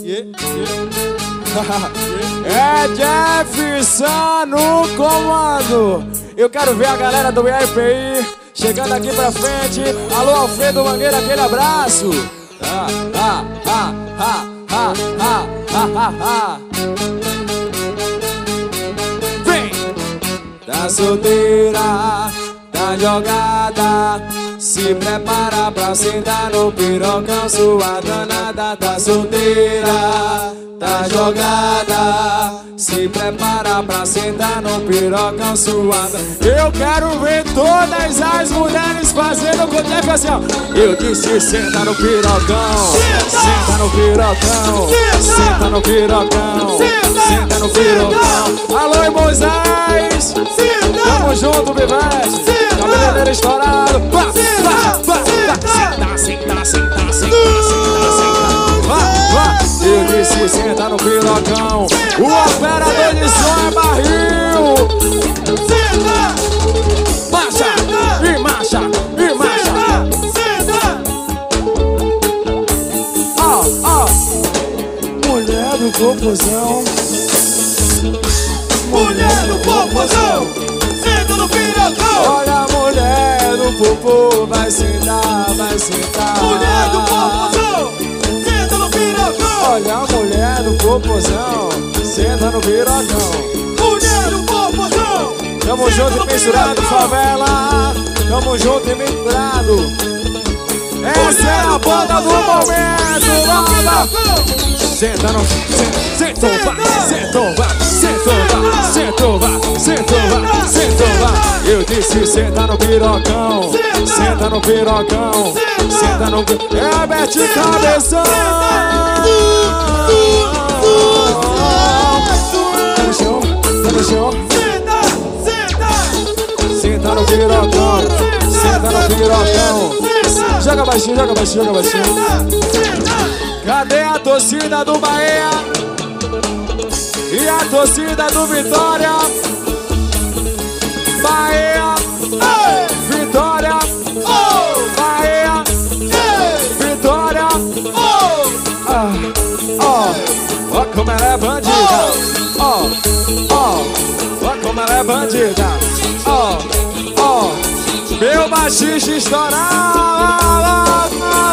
É Jefferson no comando. Eu quero ver a galera do IPI chegando aqui pra frente. Alô, Alfredo Mangueira, aquele abraço. Vem! Tá solteira, tá jogada, se prepara pra sentar no pirocão. Sua danada tá solteira, tá jogada, se prepara pra sentar no pirocão. Sua eu quero ver todas as mulheres fazendo o coteco assim, ó. Eu disse senta no pirocão, senta no pirocão, senta no pirocão, senta no pirocão. Alô, Moisés, tamo junto, Bivete. Cabeleireiro estourado. Senta, senta, senta, senta. Eu disse senta no pirocão. O operador de som é barril. Senta, marcha, e marcha, e marcha. Senta. Mulher do popozão. Mulher do popozão, senta no pirocão. Olha a mulher do popô, vai sentar, vai sentar. Mulher do popozão, senta no pirocão. Olha a mulher do popozão, senta no pirocão. Mulher do popozão, tamo junto e misturado, favela. Tamo junto e misturado. Essa é a banda do momento, banda. Senta no, senta, senta. Eu disse senta no pirocão, senta no pirocão, senta no pirocão. É a Bete Cabeção. Tá no chão, tá no chão. Senta no pirocão, senta no pirocão. Joga baixinho, joga baixinho, joga baixinho. Cadê a torcida do Bahia? E a torcida do Vitória? Bahia, Vitória, Bahia, Vitória. Ó como ela é bandida. Ó como ela é bandida. Meu baixista estourava.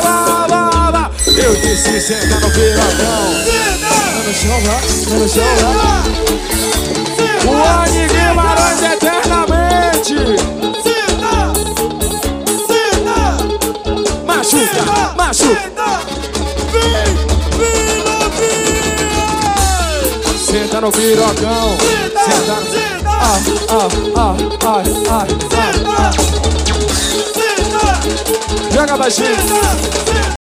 Eu disse senta no pirocão. Tá no chão, tá no chão, o Ani Guimarães eternamente. Machuca, machuca. Senta no pirocão. Senta no... Joga baixinho.